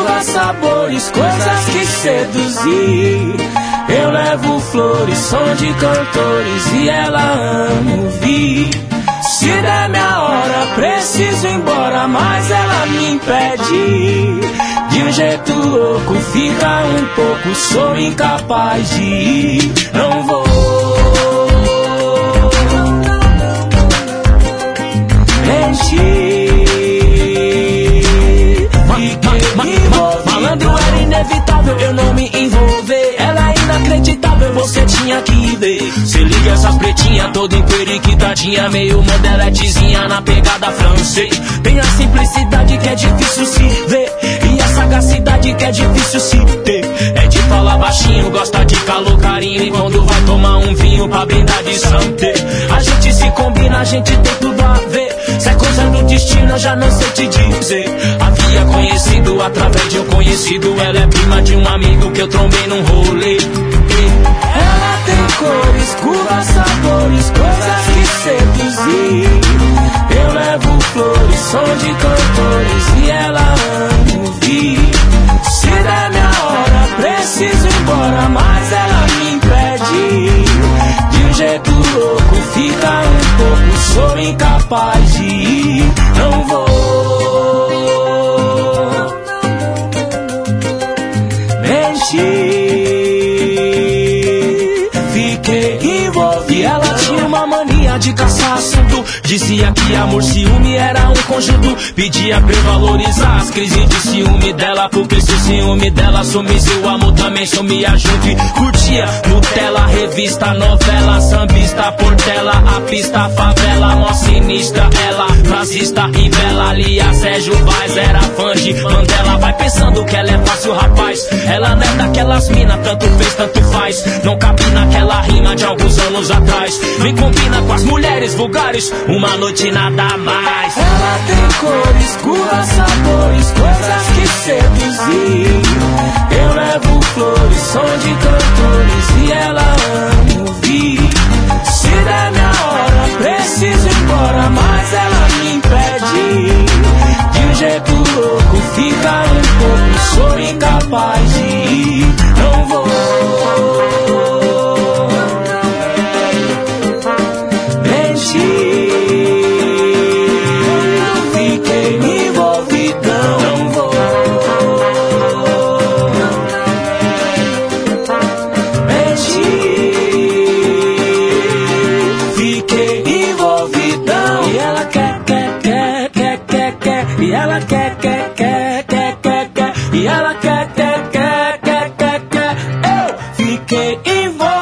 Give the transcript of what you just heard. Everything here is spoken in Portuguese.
curvas, sabores, coisas que seduzir. Eu levo flores, som de cantores e ela ama ouvir. Se der minha hora, preciso ir embora, mas ela me impede. De um jeito louco, fica um pouco, sou incapaz de ir. Não vou mentir. Malandro era inevitável eu não me envolver. Ela é inacreditável, você tinha que ver. Se liga essas pretinhas, toda emperiquitadinha, meio modeletezinha na pegada francês. Tem a simplicidade que é difícil se ver e a sagacidade que é difícil se ter. É de falar baixinho, gosta de calor, carinho, e quando vai tomar um vinho pra brindar de santé. A gente se combina, a gente tem tudo a ver. Se é coisa do destino, eu já não sei te dizer. Havia conhecido através de um conhecido. Ela é prima de um amigo que eu trombei num rolê. Ela tem cores, curvas, sabores, coisas que seduzir. Eu levo flores, som de cantores e ela ama ouvir. Se der minha hora, preciso ir embora, mas ela me impede. De um jeito louco, fica um pouco, sou incapaz de ir. Não vou mentir. Fiquei envolvido. E ela tinha uma mania de caçar assunto. Dizia que amor, ciúme era um conjunto. Pedia pra eu valorizar as crises de ciúme dela, porque se o ciúme dela sumisse, o amor também sumia junto. E curtia Nutella, revista, novela, sambista, portela, a pista, favela, mó sinistra. Ela, frasista e bela, Lia, Sérgio Vaz, era fã de Mandela. Vai pensando que ela é fácil, rapaz. Ela não é daquelas mina, tanto fez, tanto faz. Não cabe naquela rima de alguns anos atrás. Nem combina com as mulheres vulgares, uma noite nada mais. Ela tem cores, curvas, sabores, coisas que seduzir. Eu levo flores, som de cantores e ela ama ouvir. Se der minha hora, preciso ir embora, mas ela me impede. De um jeito louco, fica um pouco, sou incapaz de ir. Não vou mentir. Fiquei envolvidão. Não vou mentir. Fiquei envolvidão. E ela quer. E ela quer. E ela quer. Eu fiquei envolvido.